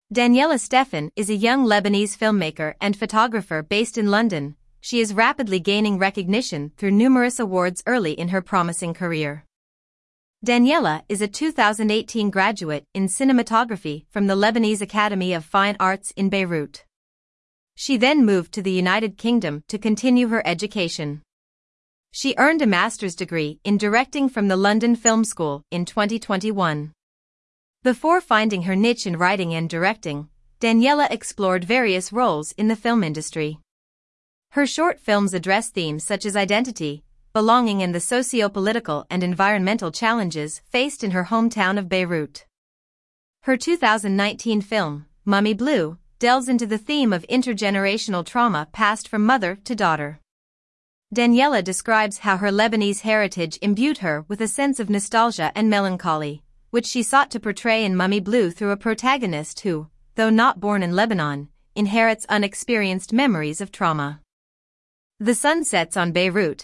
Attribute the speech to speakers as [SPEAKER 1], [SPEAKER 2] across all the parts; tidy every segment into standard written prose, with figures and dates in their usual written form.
[SPEAKER 1] Daniella Stephan is a young Lebanese filmmaker and photographer based in London. She is rapidly gaining recognition through numerous awards early in her promising career. Daniella is a 2018 graduate in cinematography from the Lebanese Academy of Fine Arts in Beirut. She then moved to the United Kingdom to continue her education. She earned a master's degree in directing from the London Film School in 2021. Before finding her niche in writing and directing, Daniella explored various roles in the film industry. Her short films address themes such as identity, belonging, and the socio-political and environmental challenges faced in her hometown of Beirut. Her 2019 film, Mummy Blue, delves into the theme of intergenerational trauma passed from mother to daughter. Daniella describes how her Lebanese heritage imbued her with a sense of nostalgia and melancholy, which she sought to portray in Mummy Blue through a protagonist who, though not born in Lebanon, inherits unexperienced memories of trauma. The Sun Sets on Beirut,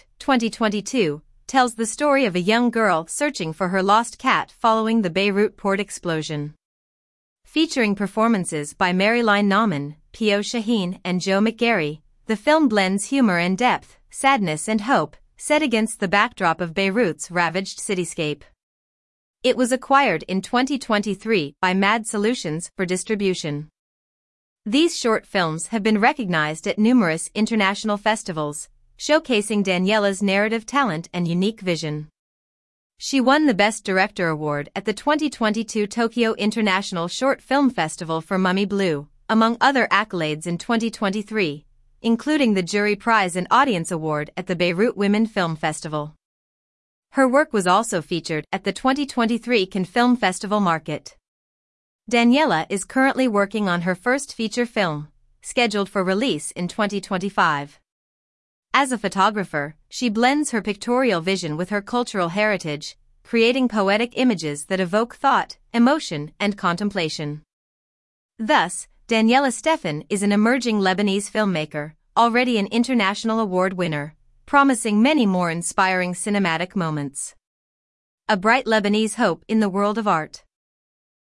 [SPEAKER 1] 2022, tells the story of a young girl searching for her lost cat following the Beirut port explosion. Featuring performances by Maryline Nauman, Pio Shaheen, and Joe McGarry, the film blends humor and depth, sadness and hope, set against the backdrop of Beirut's ravaged cityscape. It was acquired in 2023 by Mad Solutions for distribution. These short films have been recognized at numerous international festivals, showcasing Daniella's narrative talent and unique vision. She won the Best Director Award at the 2022 Tokyo International Short Film Festival for Mummy Blue, among other accolades in 2023, including the Jury Prize and Audience Award at the Beirut Women Film Festival. Her work was also featured at the 2023 Cannes Film Festival Market. Daniella is currently working on her first feature film, scheduled for release in 2025. As a photographer, she blends her pictorial vision with her cultural heritage, creating poetic images that evoke thought, emotion, and contemplation. Thus, Daniella Stephan is an emerging Lebanese filmmaker, already an international award winner, promising many more inspiring cinematic moments. A bright Lebanese hope in the world of art.